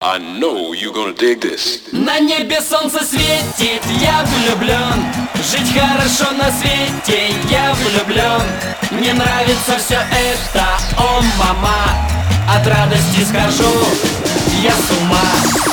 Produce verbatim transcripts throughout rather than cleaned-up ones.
I know you're gonna dig this. На небе солнце светит, я влюблен. Жить хорошо на свете, я влюблен. Мне нравится все это, о мама. От радости схожу я с ума.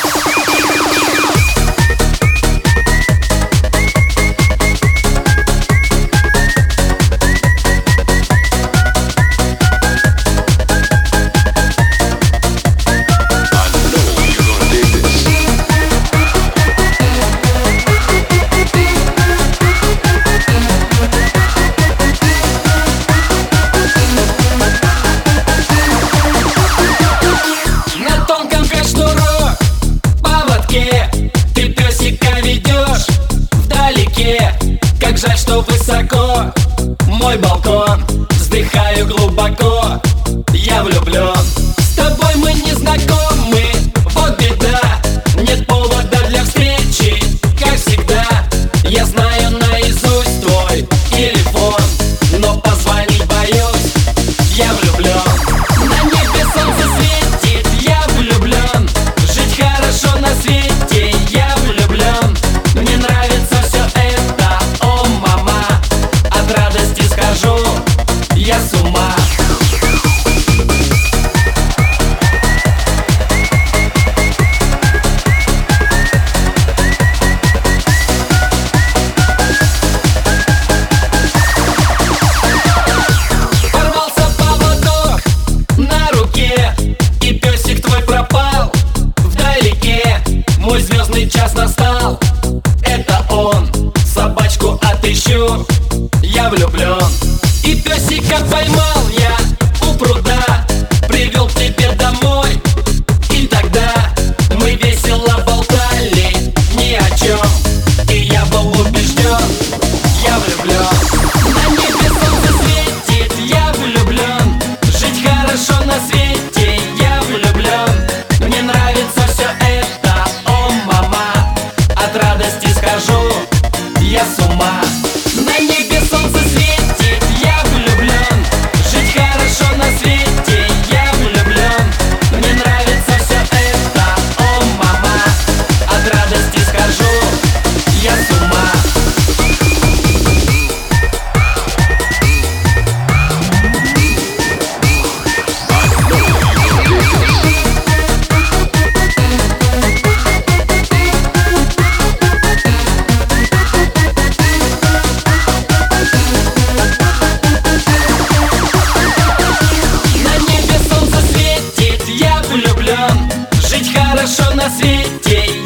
Ты песика ведешь вдалеке. Как жаль, что высоко мой балкон. Вздыхаю глубоко, я влюблен. С тобой мы не знакомы, вот беда. Нет повода для встречи, как всегда. Я знаю наизусть твой телефон, но позвонить боюсь, я влюблен. На небе солнце светит, я влюблен. Жить хорошо на свете, я влюблен. Мне нравится все это, о мама. От радости схожу я с ума. Порвался поводок на руке, и песик твой пропал вдалеке. Мой звездный час настал, это он. Собачку отыщу, я влюблен. И песика поймал я у пруда, привел к тебе домой. И тогда мы весело болтали ни о чем, и я был убежден, я влюблен. На небе солнце светит, я влюблен. Жить хорошо на свете, я влюблен. Мне нравится все это, о мама. От радости схожу я с ума. На небе солнце светит, я влюблен. Жить хорошо на свете, я влюблен. Мне нравится все это, о мама. От радости схожу я с ума. На небе солнце светит, я влюблен. Жить хорошо на свете,